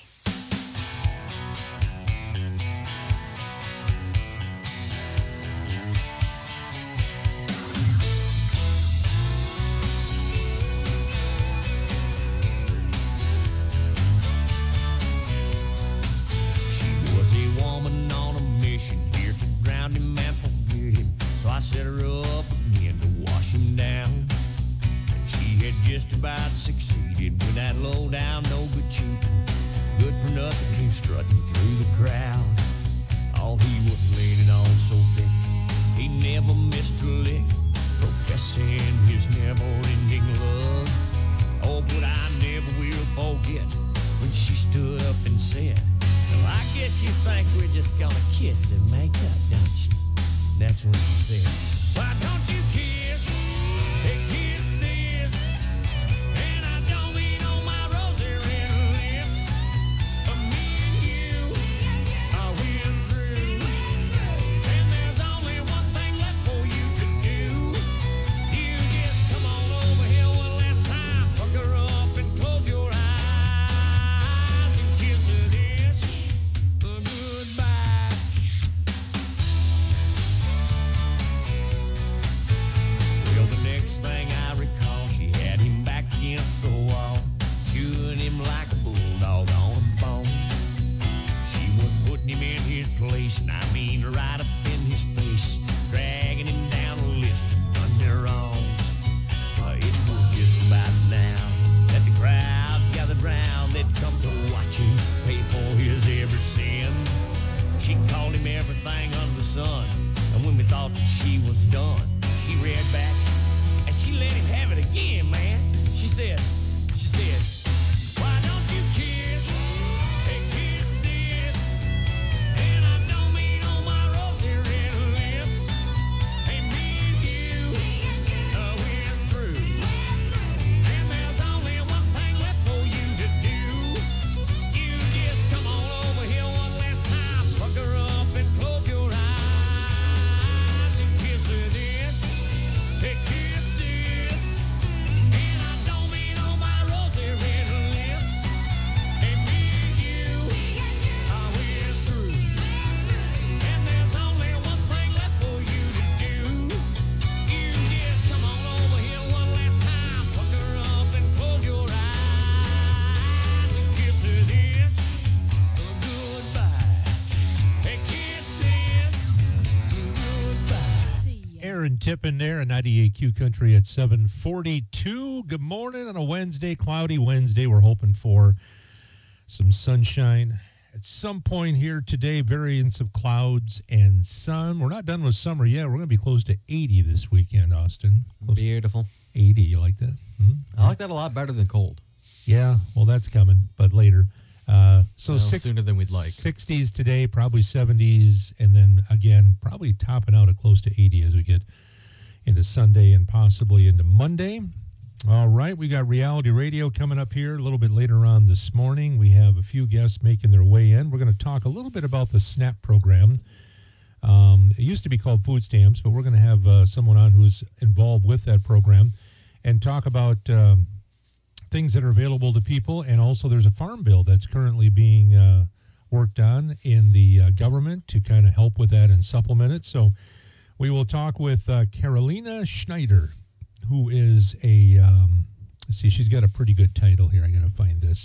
She was a woman on a mission here to drown him and forget him. So I set her up again to wash him down. And she had just about succeeded with that low down, no good cheating. Good for nothing came strutting through the crowd. Oh, he was leaning on so thick, he never missed a lick, professing his never-ending love. Oh, but I never will forget when she stood up and said, so I guess you think we're just gonna kiss and make up, don't you? That's when he said, why don't you kiss? Hey, kiss this. And I don't mean on my rosary lips. Me and you are win through. And there's only one thing left for you to do. You just come on over here one last time. Fuck her up and close your eyes and kiss her then. place, and I mean right up in his face, dragging him down the list of their wrongs. It was just about now that the crowd gathered round. They'd come to watch him pay for his every sin. She called him everything under the sun, and when we thought that she was done, she read back and she let him have it again, man. She said, why don't you kiss? Hey, kiss this. And I don't mean on my rosy red lips. Hey, me and you, we're through. And there's only one thing left for you to do. You just come on over here one last time, pucker up and close your eyes and kiss this. Hey, kiss this. And I don't mean on my rosy red lips. Hey, me and you, we're through. And there's only one thing left for you to do. You just come on over here one last time, pucker up and close your eyes and kiss this. Goodbye. Hey, kiss this. Goodbye. Aaron Tippin there at 98Q Country at 7:42. Good morning on a Wednesday, cloudy Wednesday. We're hoping for some sunshine at some point here today. Variance of clouds and sun. We're not done with summer yet. We're going to be close to 80 this weekend, Austin. Close to Beautiful. 80. You like that? I like that a lot better than cold. Yeah, well, that's coming, but later. So Well, sooner than we'd like. 60s today, probably 70s, and then again, probably topping out at close to 80 as we get into Sunday and possibly into Monday. All right, we got Reality Radio coming up here a little bit later on this morning. We have a few guests making their way in. We're going to talk a little bit about the SNAP program. It used to be called food stamps, but we're going to have someone on who's involved with that program and talk about things that are available to people. And also there's a farm bill that's currently being worked on in the government to kind of help with that and supplement it. So we will talk with Carolina Schneider, who is a, let's see, she's got a pretty good title here. I got to find this.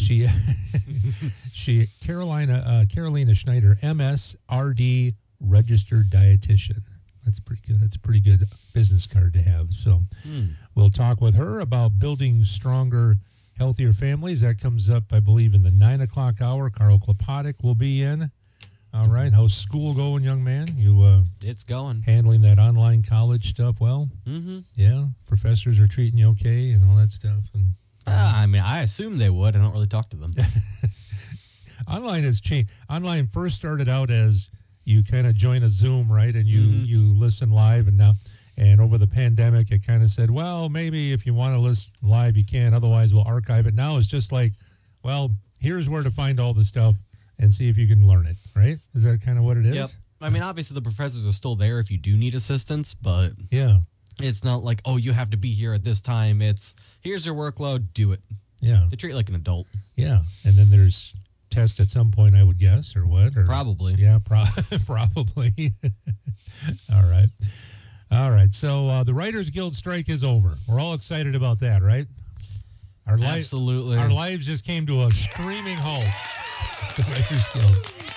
Carolina Schneider, MSRD registered dietitian. That's pretty good. That's a pretty good business card to have. So we'll talk with her about building stronger, healthier families. That comes up, I believe, in the 9 o'clock hour. Carl Klopotic will be in. All right. How's school going, young man? You It's going. handling that online college stuff well? Mm-hmm. Yeah. Professors are treating you okay and all that stuff. And I mean, I assume they would. I don't really talk to them. online has changed. Online first started out as you kind of join a Zoom, right? And you listen live, and over the pandemic, it kind of said, well, maybe if you want to listen live, you can. Otherwise, we'll archive it. Now it's just like, well, here's where to find all the stuff and see if you can learn it, right? Is that kind of what it is? Yep. I mean, obviously the professors are still there if you do need assistance, but yeah, it's not like, oh, you have to be here at this time. It's, here's your workload, do it. Yeah. They treat you like an adult. Yeah, and then there's test at some point, I would guess, or what? Or, Probably. Yeah, probably. All right. So the Writers Guild strike is over. We're all excited about that, right? Absolutely. Our lives just came to a screaming halt. The Writers Guild.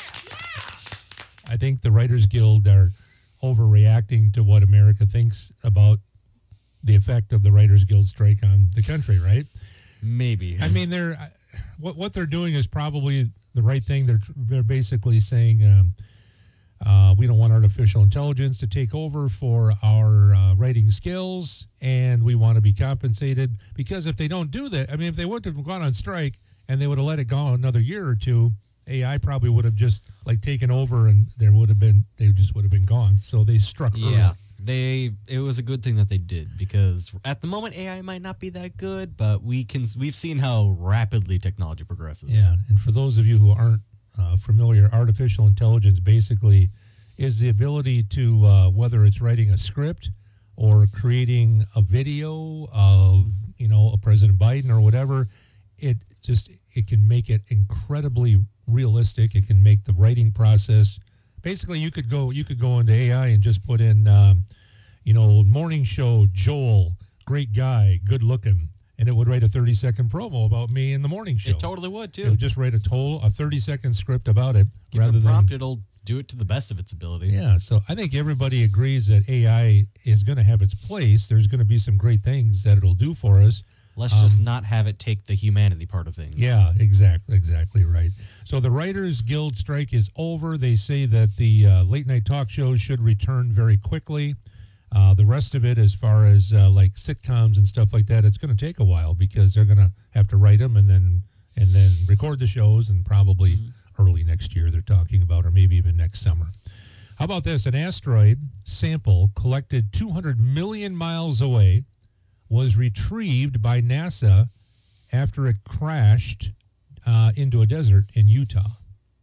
I think the Writers Guild are overreacting to what America thinks about the effect of the Writers Guild strike on the country, right? Maybe. I mean, what they're doing is probably the right thing. They're basically saying we don't want artificial intelligence to take over for our writing skills, and we want to be compensated, because if they don't do that, I mean, if they wouldn't have gone on strike and they would have let it go another year or two, AI probably would have just taken over, and they just would have been gone. So they struck early. Yeah. It was a good thing that they did, because at the moment AI might not be that good, but we've seen how rapidly technology progresses. Yeah, and for those of you who aren't familiar, artificial intelligence basically is the ability to whether it's writing a script or creating a video of a President Biden or whatever, it can make it incredibly realistic. It can make the writing process. Basically, you could go into AI and just put in, morning show, Joel, great guy, good looking, and it would write a 30-second promo about me in the morning show. It totally would, too. It would just write a 30-second script about it. Give it a prompt, it'll do it to the best of its ability. Yeah, so I think everybody agrees that AI is going to have its place. There's going to be some great things that it'll do for us. Let's just not have it take the humanity part of things. Yeah, exactly right. So the Writers Guild strike is over. They say that the late-night talk shows should return very quickly. The rest of it, as far as like sitcoms and stuff like that, it's going to take a while because they're going to have to write them and then record the shows, and probably early next year they're talking about, or maybe even next summer. How about this? An asteroid sample collected 200 million miles away was retrieved by NASA after it crashed into a desert in Utah.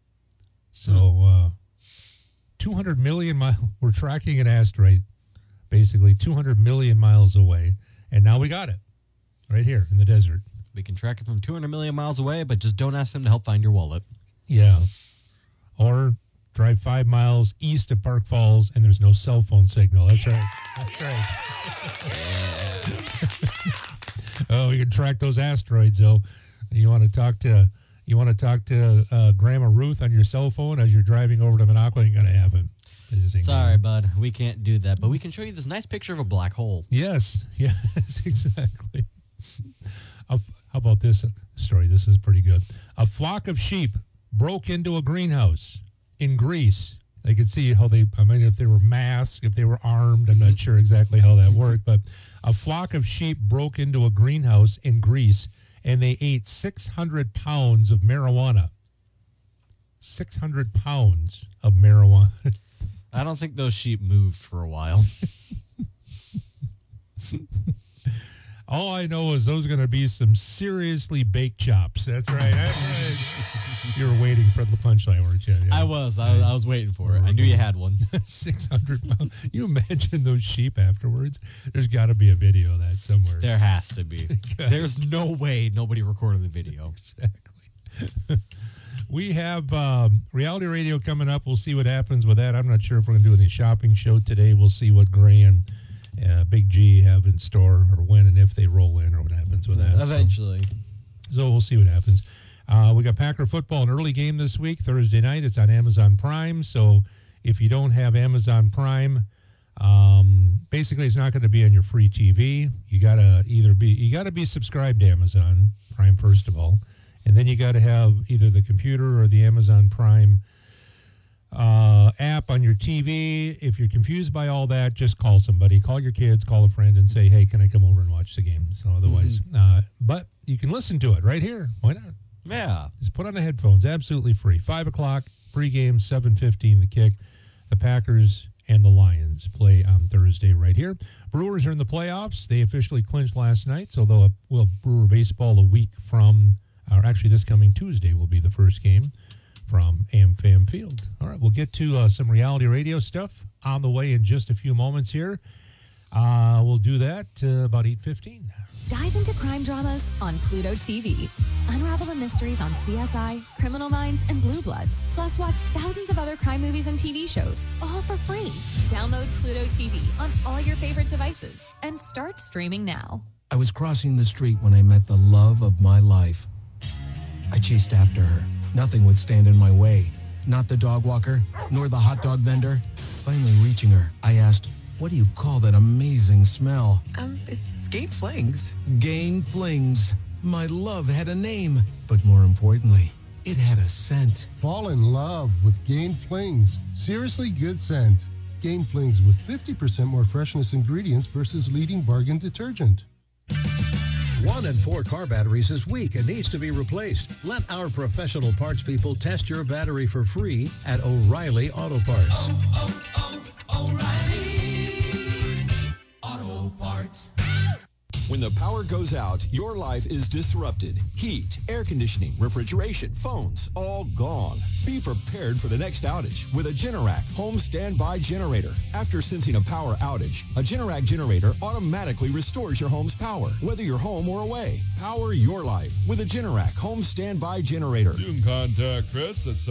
So 200 million miles, we're tracking an asteroid basically 200 million miles away, and now we got it right here in the desert. We can track it from 200 million miles away, but just don't ask them to help find your wallet. Yeah. Or drive 5 miles east of Park Falls, and there's no cell phone signal. That's right. Oh, you can track those asteroids, though. You want to talk to Grandma Ruth on your cell phone as you're driving over to Minocqua? Ain't gonna happen. Sorry, bud. We can't do that, but we can show you this nice picture of a black hole. Yes, exactly. How about this story? This is pretty good. A flock of sheep broke into a greenhouse in Greece. They could see how if they were masked, if they were armed, I'm not sure exactly how that worked, but a flock of sheep broke into a greenhouse in Greece, and they ate 600 pounds of marijuana. 600 pounds of marijuana. I don't think those sheep moved for a while. All I know is those are going to be some seriously baked chops. That's right. You were waiting for the punchline, weren't you? Yeah. I was waiting for it. I knew you had one. 600 pounds. You imagine those sheep afterwards? There's got to be a video of that somewhere. There has to be. There's no way nobody recorded the video. Exactly. We have reality radio coming up. We'll see what happens with that. I'm not sure if we're going to do any shopping show today. We'll see what Gray and Big G have in store, or when and if they roll in, or what happens with that. Eventually. So we'll see what happens. We got Packer football, an early game this week, Thursday night. It's on Amazon Prime. So if you don't have Amazon Prime, basically it's not going to be on your free TV. You gotta be subscribed to Amazon Prime first of all, and then you got to have either the computer or the Amazon Prime app on your TV. If you're confused by all that, just call somebody. Call your kids, call a friend, and say, hey, can I come over and watch the game? So otherwise, but you can listen to it right here. Why not? Yeah. Just put on the headphones. Absolutely free. 5 o'clock, pregame, 7:15, the kick. The Packers and the Lions play on Thursday right here. Brewers are in the playoffs. They officially clinched last night, so we'll Brewer baseball a week from, or actually this coming Tuesday will be the first game from AmFam Field. All right, we'll get to some reality radio stuff on the way in just a few moments here. We'll do that about 8:15. Dive into crime dramas on Pluto TV. Unravel the mysteries on CSI, Criminal Minds, and Blue Bloods. Plus, watch thousands of other crime movies and TV shows, all for free. Download Pluto TV on all your favorite devices and start streaming now. I was crossing the street when I met the love of my life. I chased after her. Nothing would stand in my way. Not the dog walker, nor the hot dog vendor. Finally reaching her, I asked, what do you call that amazing smell? It's Gain Flings. Gain Flings. My love had a name, but more importantly, it had a scent. Fall in love with Gain Flings. Seriously good scent. Gain Flings with 50% more freshness ingredients versus leading bargain detergent. 1 in 4 car batteries is weak and needs to be replaced. Let our professional parts people test your battery for free at O'Reilly Auto Parts. O'Reilly Auto Parts. When the power goes out, your life is disrupted. Heat, air conditioning, refrigeration, phones, all gone. Be prepared for the next outage with a Generac home standby generator. After sensing a power outage, a Generac generator automatically restores your home's power, whether you're home or away. Power your life with a Generac home standby generator. You can contact Chris at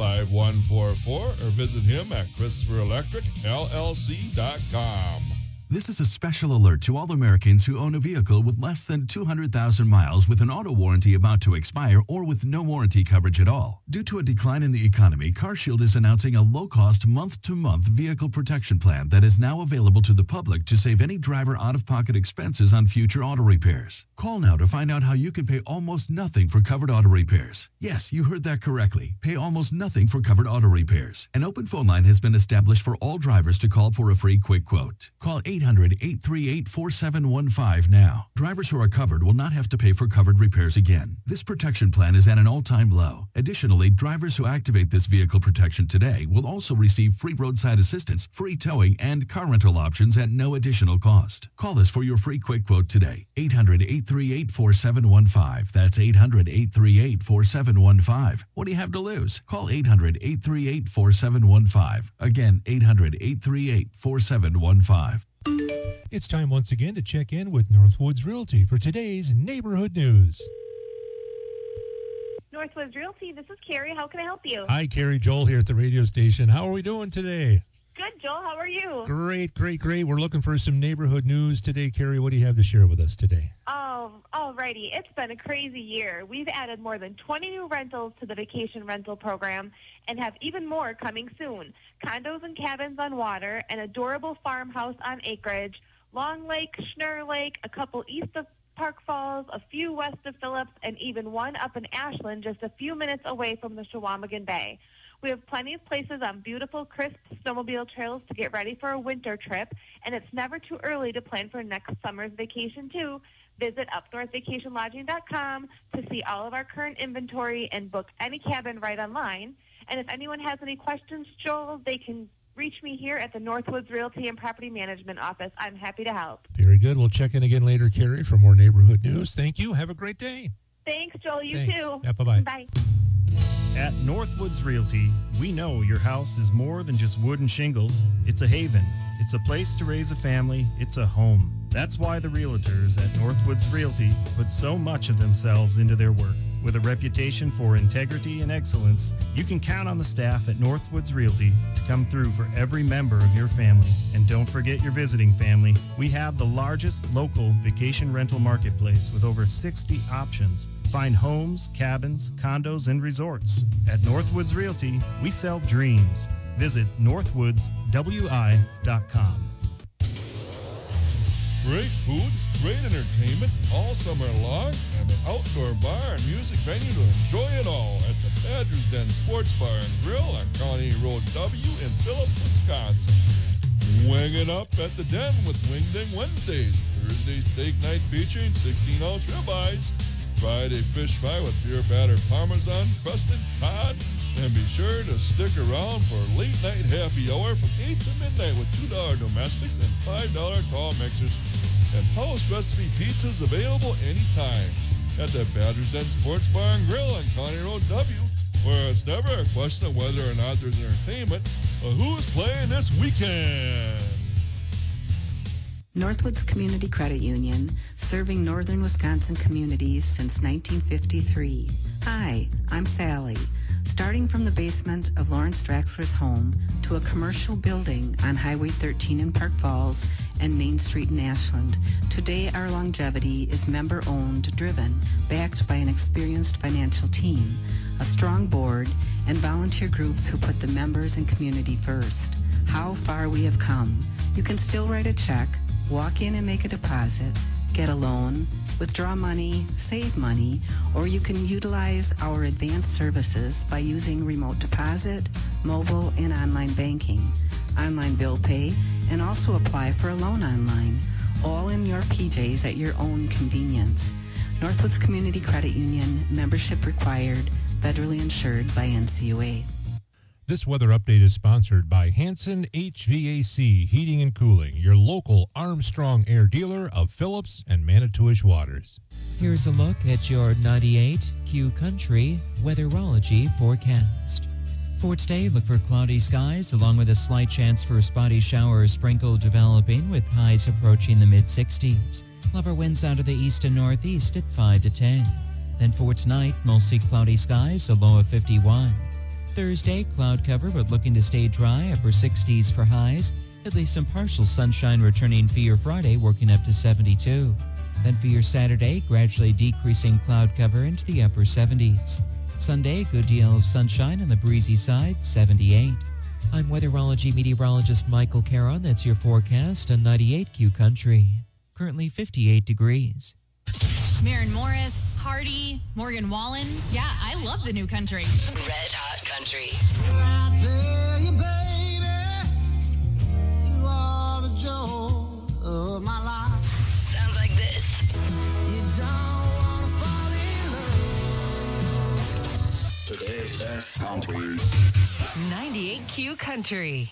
715-302-5144 or visit him at ChristopherElectricLLC.com. This is a special alert to all Americans who own a vehicle with less than 200,000 miles with an auto warranty about to expire or with no warranty coverage at all. Due to a decline in the economy, CarShield is announcing a low-cost month-to-month vehicle protection plan that is now available to the public to save any driver out-of-pocket expenses on future auto repairs. Call now to find out how you can pay almost nothing for covered auto repairs. Yes, you heard that correctly. Pay almost nothing for covered auto repairs. An open phone line has been established for all drivers to call for a free quick quote. Call 800-838-4715 now. Drivers who are covered will not have to pay for covered repairs again. This protection plan is at an all-time low. Additionally, drivers who activate this vehicle protection today will also receive free roadside assistance, free towing, and car rental options at no additional cost. Call us for your free quick quote today. 800-838-4715. That's 800-838-4715. What do you have to lose? Call 800-838-4715. Again, 800-838-4715. It's time once again to check in with Northwoods Realty for today's neighborhood news. Northwoods Realty, this is Carrie. How can I help you? Hi, Carrie. Joel here at the radio station. How are we doing today? Good, Joel. How are you? Great, great, great. We're looking for some neighborhood news today. Carrie, what do you have to share with us today? Alrighty. It's been a crazy year. We've added more than 20 new rentals to the vacation rental program and have even more coming soon. Condos and cabins on water, an adorable farmhouse on acreage, Long Lake, Schnurr Lake, a couple east of Park Falls, a few west of Phillips, and even one up in Ashland just a few minutes away from the Chequamegon Bay. We have plenty of places on beautiful, crisp snowmobile trails to get ready for a winter trip, and it's never too early to plan for next summer's vacation, too. Visit upnorthvacationlodging.com to see all of our current inventory and book any cabin right online. And if anyone has any questions, Joel, they can reach me here at the Northwoods Realty and Property Management Office. I'm happy to help. Very good. We'll check in again later, Carrie, for more neighborhood news. Thank you. Have a great day. Thanks, Joel. You Thanks. too. Yeah, bye-bye. Bye. At Northwoods Realty, we know your house is more than just wood and shingles. It's a haven. It's a place to raise a family. It's a home. That's why the realtors at Northwoods Realty put so much of themselves into their work. With a reputation for integrity and excellence, you can count on the staff at Northwoods Realty to come through for every member of your family. And don't forget your visiting family. We have the largest local vacation rental marketplace with over 60 options. Find homes, cabins, condos, and resorts. At Northwoods Realty, we sell dreams. Visit northwoodswi.com. Great food, great entertainment all summer long, and an outdoor bar and music venue to enjoy it all at the Badger's Den Sports Bar and Grill on County Road W in Phillips, Wisconsin. Wing it up at the Den with Wing Ding Wednesdays, Thursday steak night featuring 16-ounce ribeyes, Friday fish fry with beer batter parmesan crusted cod, and be sure to stick around for late night happy hour from 8 to midnight with $2 domestics and $5 tall mixers, and house recipe pizzas available anytime at the Badger's Den Sports Bar and Grill on County Road W, where it's never a question of whether or not there's entertainment, but who's playing this weekend. Northwoods Community Credit Union, serving northern Wisconsin communities since 1953. Hi, I'm Sally. Starting from the basement of Lawrence Draxler's home to a commercial building on Highway 13 in Park Falls and Main Street in Ashland, today our longevity is member-owned, driven, backed by an experienced financial team, a strong board, and volunteer groups who put the members and community first. How far we have come. You can still write a check, walk in and make a deposit, get a loan, withdraw money, save money, or you can utilize our advanced services by using remote deposit, mobile, and online banking, online bill pay, and also apply for a loan online, all in your PJs at your own convenience. Northwoods Community Credit Union, membership required, federally insured by NCUA. This weather update is sponsored by Hanson HVAC Heating and Cooling, your local Armstrong Air dealer of Phillips and Manitowish waters. Here's a look at your 98Q Country weatherology forecast. For today, look for cloudy skies along with a slight chance for spotty shower or sprinkle developing with highs approaching the mid-60s. Lower winds out of the east and northeast at 5 to 10. Then for tonight, mostly cloudy skies, a low of 51. Thursday, cloud cover but looking to stay dry, upper 60s for highs. At least some partial sunshine returning for your Friday, working up to 72. Then for your Saturday, gradually decreasing cloud cover into the upper 70s. Sunday, good deal of sunshine on the breezy side, 78. I'm weatherology meteorologist Michael Caron. That's your forecast on 98Q Country. Currently 58 degrees. Maren Morris, Hardy, Morgan Wallen. Yeah, I love the new country. Red Hot Country. I tell you, baby, you are the joy of my life. Sounds like this. You don't wanna fall in love. Today's best country. 98Q Country.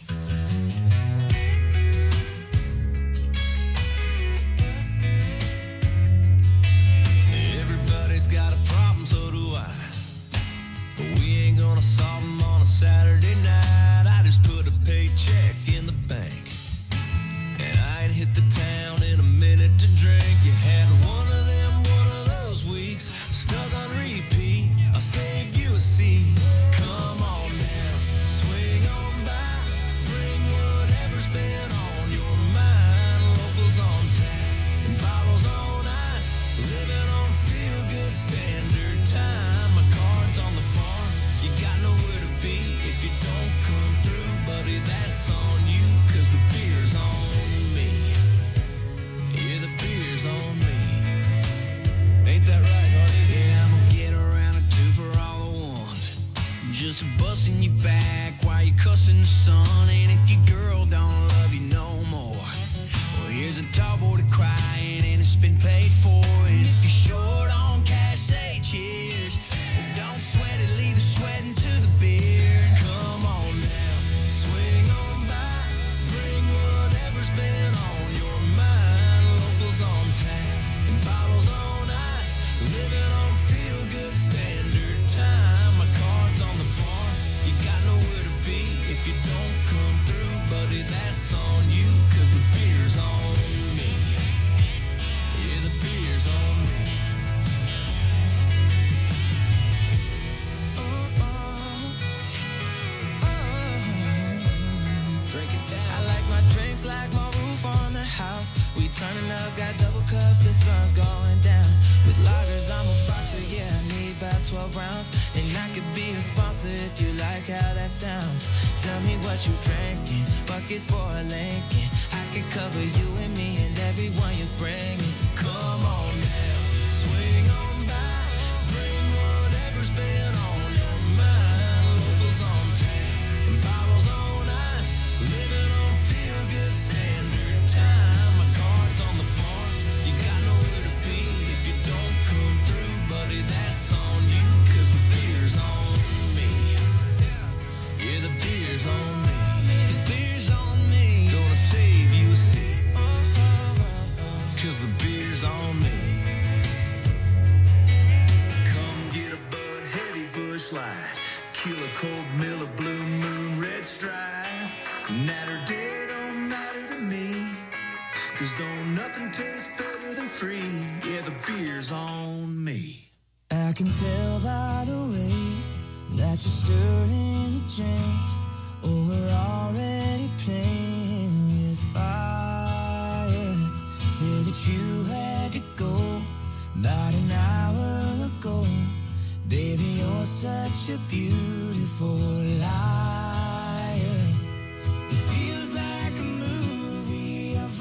Everybody's got a problem, so do I. But we ain't gonna solve them on a Saturday night. I just put a paycheck in the bank, and I ain't hit the town in a minute to drink. You had one of those weeks, stuck on repeat. I'll save you a seat. Come on now, swing on by, bring whatever's been on your mind. Locals on tap and bottles on ice, living on feel-good standard time. My card's on the bar, you got nowhere to be if you don't come through, buddy, that's on you, 'cause the beer's on me. Yeah, the beer's on me. Ain't that right, honey? Yeah, I'm gonna get around a two for all the ones, just busting you back while you cussing the sun. And if your girl don't love you no more, well, here's a tall boy to crying and it's been paid for. And if you're short on cash, say cheers. Well, don't sweat it, leave the sweating to the beer. Come on now, swing on by, bring whatever's been on your mind. Locals on tap and bottles on ice, living on feel-good standard time. My card's on the bar, you got nowhere to be if you don't come through, buddy, that's on you, 'cause the beer's on me. Yeah, the beer's on me. Drink it down. I like my drinks like my roof on the house. We turning up, got double cup, the sun's going down. With lagers, I'm a boxer, yeah, I need about 12 rounds. And I could be a sponsor if you like how that sounds. Tell me what you drinking, buckets for a Lincoln. I can cover you and me and everyone you're bringing. Come on now, swing on by, bring whatever's been on your mind. Locals on tap and bottles on ice, living on feel-good standard time. My card's on the bar, you got nowhere to be if you don't come through, buddy, that's on you, 'cause the beer's on me. Yeah, the beer's on me. The beer's on me. Gonna save you a seat, 'cause the beer's on me. Come get a Bud Heavy Bush Light, Killer Cold Miller Blue Moon Red Stripe. Natter day don't matter to me, 'cause don't nothing taste better than free. Yeah, the beer's on me. I can tell by the way that you're stirring the drink. Oh, we're already playing with fire. Say that you had to go about an hour ago. Baby, you're such a beautiful